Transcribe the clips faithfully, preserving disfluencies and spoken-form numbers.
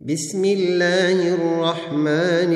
بسم الله الرحمن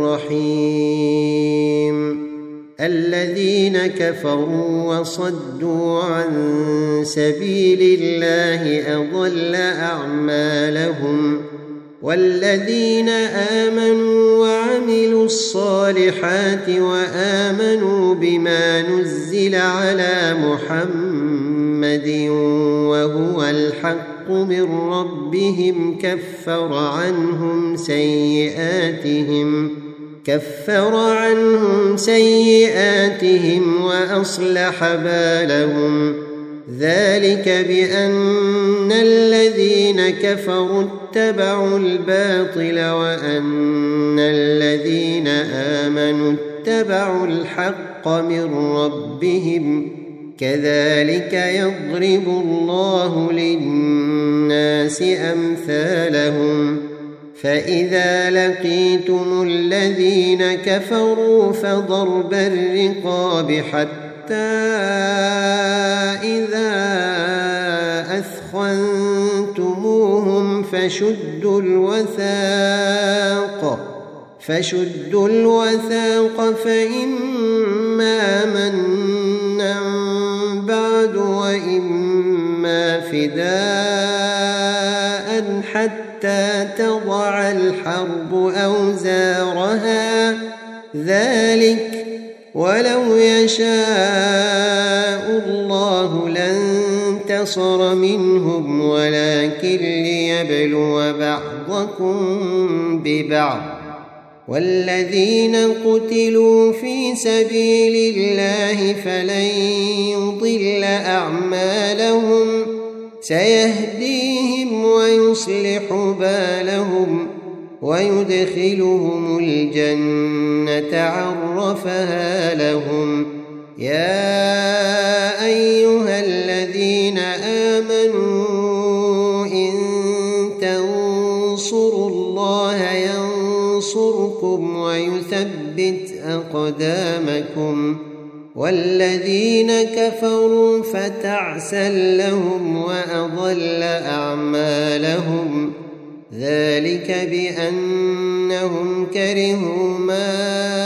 الرحيم الذين كفروا وصدوا عن سبيل الله أضل أعمالهم والذين آمنوا وعملوا الصالحات وآمنوا بما نزل على محمد وهو الحق من ربهم كفر عنهم سيئاتهم كفر عنهم سيئاتهم وأصلح بالهم ذلك بأن الذين كفروا اتبعوا الباطل وأن الذين آمنوا اتبعوا الحق من ربهم كذلك يضرب الله للناس أمثالهم فإذا لقيتم الذين كفروا فضرب الرقاب حتى إذا أثخنتموهم فشدوا الوثاق فشدوا الوثاق فإما منا بعد وإما فداء حتى تضع الحرب أوزارها ذلك ولو يشاء الله لانتصر منهم ولكن ليبلو بعضكم ببعض والذين قتلوا في سبيل الله فلن يضل أعمالهم سيهديهم ويصلح بالهم ويدخلهم الجنة عرفها لهم يا أيها الذين آمنوا إن تنصروا الله ينصركم ويثبت أقدامكم والذين كفروا فتعسا لهم وأضل أعمالهم ذلك بأنهم كرهوا ما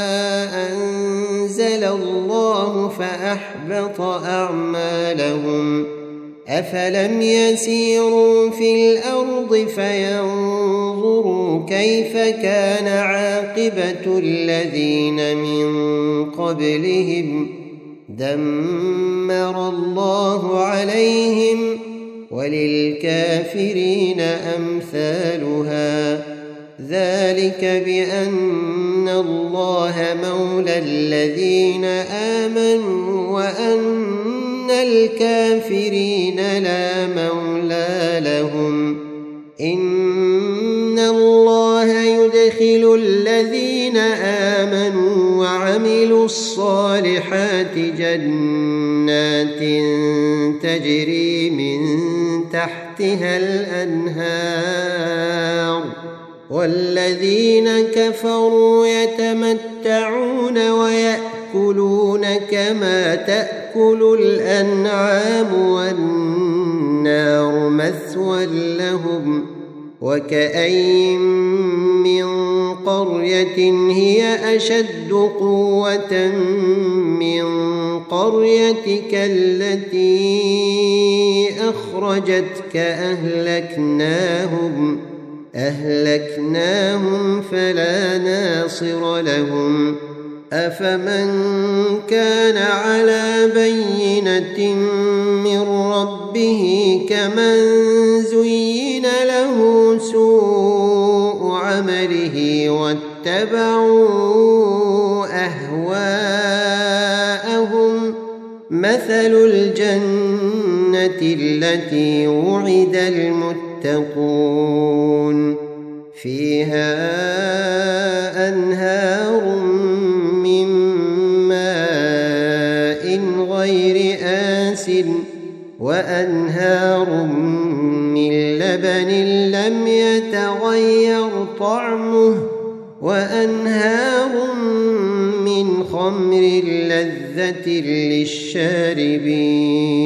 أنزل الله فأحبط أعمالهم أفلم يسيروا في الأرض فينظروا كيف كان عاقبة الذين من قبلهم دمر الله عليهم وللكافرين أمثالها ذلك بأن الله مولى الذين آمنوا وأن الكافرين لا مولى لهم إن الله يدخل الذين آمنوا وعملوا الصالحات جنات تجري من تحتها الأنهار والذين كفروا يتمتعون ويأكلون كما تأكل الأنعام والنار مثوى لهم وكأين من قرية هي أشد قوة من قريتك التي أخرجتك أهلكناهم أهلكناهم فلا ناصر لهم أفمن كان على بينة من ربه كمن زين له سوء عمله واتبعوا أهواءهم مثل الجنة التي وعد المتقون فيها أنهار من ماء غير آسٍ وأنهار من لبن لم يتغير طعمه وأنهار من خمر لذة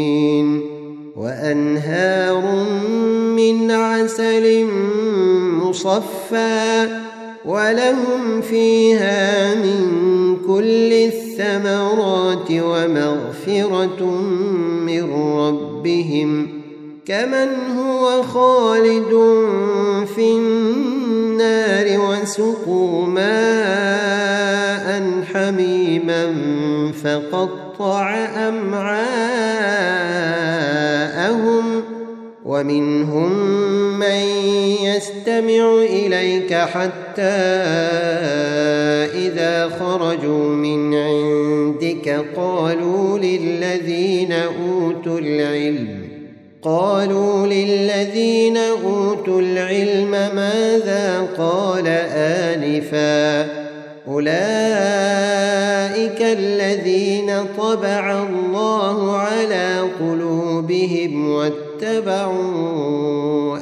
للشاربين وأنهار من عسل صفا ولهم فيها من كل الثمرات ومغفرة من ربهم كمن هو خالد في النار وسقوا ماء حميما فقطع أمعاءهم ومنهم من يستمع إليك حتى إذا خرجوا من عندك قالوا للذين أوتوا العلم قالوا للذين أوتوا العلم ماذا قال آنفا أولئك الذين طبع الله على قلوبهم واتبعوا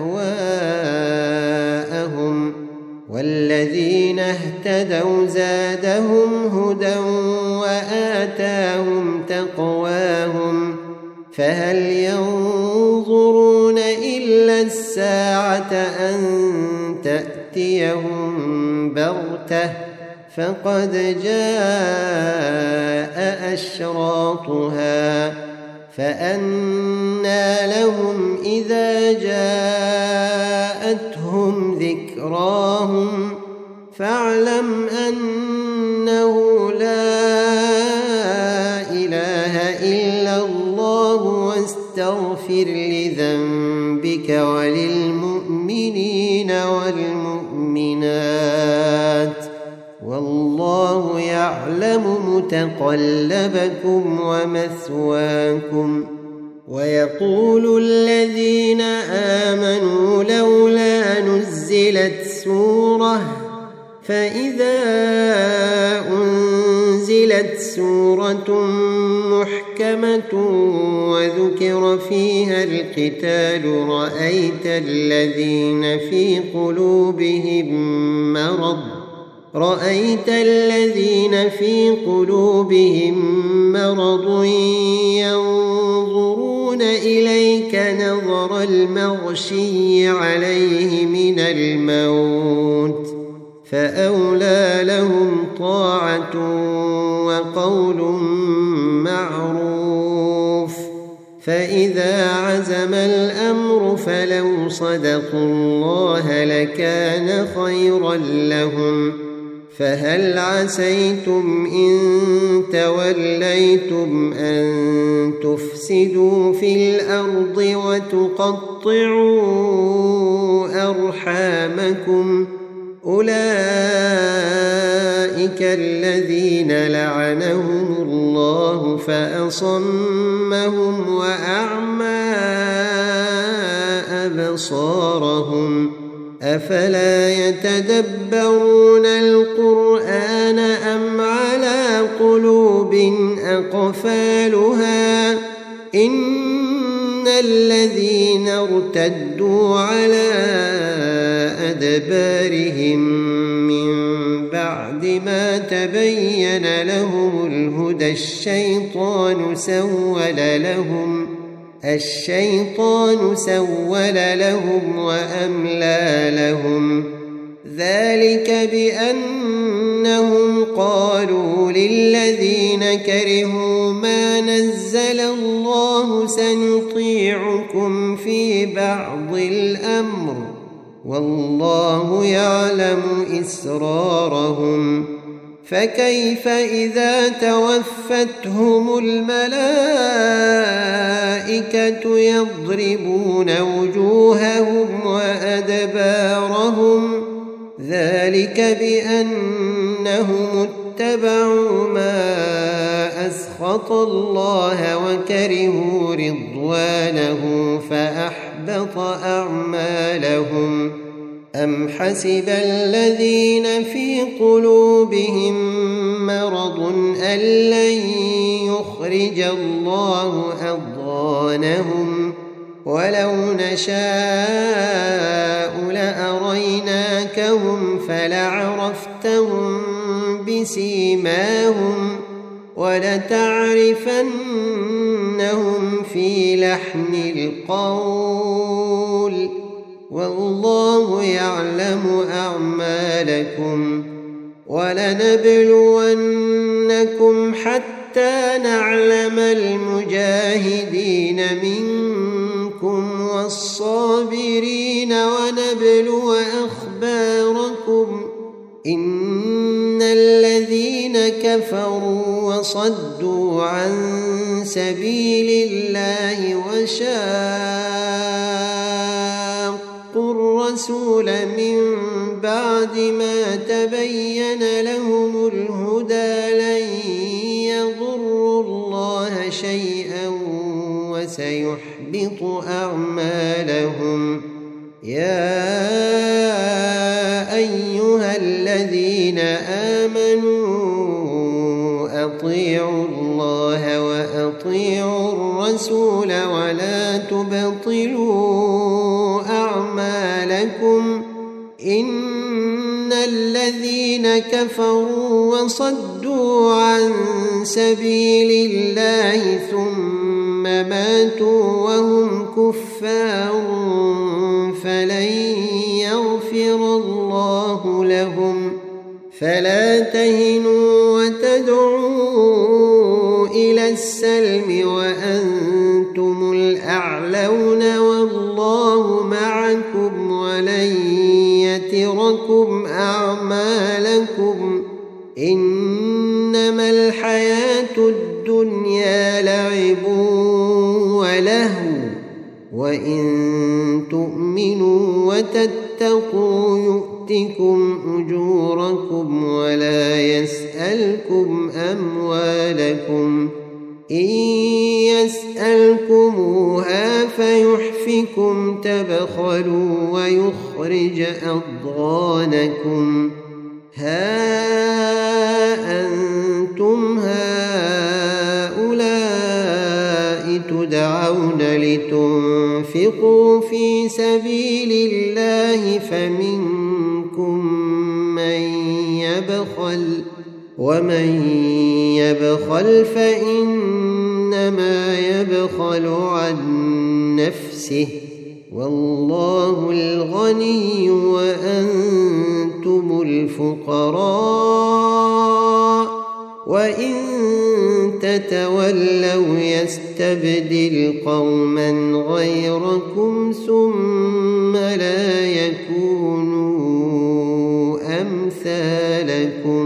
أهواءهم والذين اهتدوا زادهم هدى وآتاهم تقواهم فهل ينظرون إلا الساعة أن تأتيهم بغتة فقد جاء أشراطها فأنى لهم إذا جاءتهم ذكراهم فاعلم أنه لا إله إلا الله واستغفر لذنبك وللمؤمنين والمؤمنات والله يعلم متقلبكم ومثواكم ويقول الذين آمنوا لولا نزلت سورة فإذا أنزلت سورة محكمة وذكر فيها القتال رأيت الذين في قلوبهم مرض رأيت الذين في قلوبهم مرض ينظرون إليك نظر المغشي عليه من الموت فأولى لهم طاعة وقول معروف فإذا عزم الأمر فلو صدقوا الله لكان خيرا لهم فهل عسيتم إن توليتم أن تفسدوا في الأرض وتقطعوا أرحامكم أولئك الذين لعنهم الله فأصمهم وأعمى أبصارهم أفلا يتدبرون القرآن أم على قلوب أقفالها إن الذين ارتدوا على أدبارهم من بعد ما تبين لهم الهدى الشيطان سول لهم الشيطان سول لهم وأملى لهم ذلك بأنهم قالوا للذين كرهوا ما نزل الله سنطيعكم في بعض الأمر والله يعلم إسرارهم فكيف إذا توفتهم الملائكة يضربون وجوههم وأدبارهم ذلك بأنهم اتبعوا ما أسخط الله وكرهوا رضوانه فأحبط أعمالهم أم حسب الذين في قلوبهم مرض أن لن يخرج الله أضغانهم ولو نشاء لأريناكهم فلعرفتهم بسيماهم ولتعرفنهم في لحن القول والله يعلم أعمالكم ولنبلونكم حتى نعلم المجاهدين منكم والصابرين ونبلو أخباركم إن الذين كفروا وصدوا عن سبيل الله وشاقوا الرسول من بعد ما تبين لهم الهدى لن يضروا الله شيئا وسيحبط أعمالهم. يا أيها الذين آمنوا أطيعوا الله وأطيعوا الرسول ولا تبطلوا أعمالكم إن الذين كفروا وصدوا عن سبيل الله ثم ماتوا وهم كفار فلن يغفر الله لهم. فلا تهنوا وتدعوا إلى السلم وأنتم الأعلون والله معكم ولن يتركم أعمالكم. إنما الحياة الدنيا لعب ولهو وإن تؤمنوا وتتقوا يؤتكم أجوركم ولا يسألكم أموالكم. إن يسألكموها فيحفكم تبخلوا ويخرج أضغانكم. ها أنتم هؤلاء تدعون لتنفقوا في سبيل الله فمنكم من يبخل ومن يبخل فإنما يبخل عن نفسه والله الغني وأنتم الفقراء وإن تتولوا يستبدل قوما غيركم ثم لا يكونوا أمثالكم.